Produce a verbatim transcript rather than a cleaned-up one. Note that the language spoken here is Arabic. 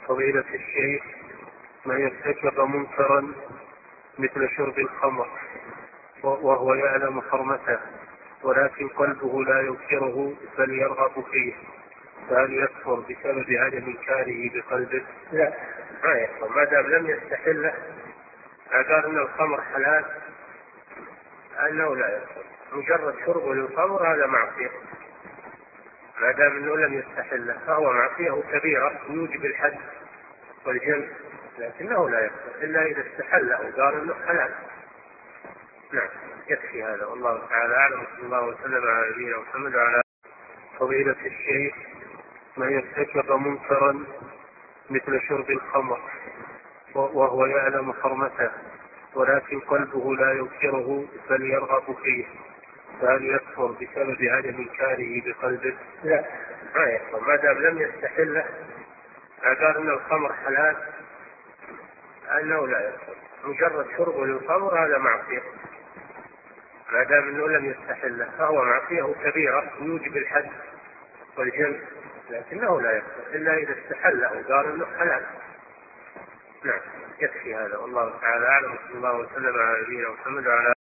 فضيلة الشيخ، من يرتكب منكرا مثل شرب الخمر وهو يعلم حرمته ولكن قلبه لا ينكره بل يرغب فيه، فهل يكفر بسبب عدم انكاره بقلبه؟ لا، ما يكفر ما دام لم يستحله. قال ان الخمر حلال انه لا يكفر، مجرد شربه للخمر هذا معصيه، ما دام انه لم يستحله فهو معصيه كبيره يوجب الحد والجلد، لكنه لا يكفر الا اذا استحله وقال انه حلال. نعم، يكفي هذا، والله تعالى اعلم. صلى الله وسلم على نبينا محمد وعلى. فضيلة الشيخ، من يرتكب منكرا مثل شرب الخمر وهو يعلم حرمته ولكن قلبه لا ينكره بل يرغب فيه، فهل يكفر بسبب عدم انكاره بقلبه؟ لا، ما يكفر ما دام لم يستحله. قال ان الخمر حلال انه لا يكفر، مجرد شربه للخمر هذا معصيه، ما دام انه لم يستحله فهو معصيه كبيره يوجب الحد والجلد، لكنه لا يكفر الا اذا استحله وقال انه حلال. نعم، يكفي هذا، والله تعالى اعلم. صلى الله وسلم على نبينا محمد وعلى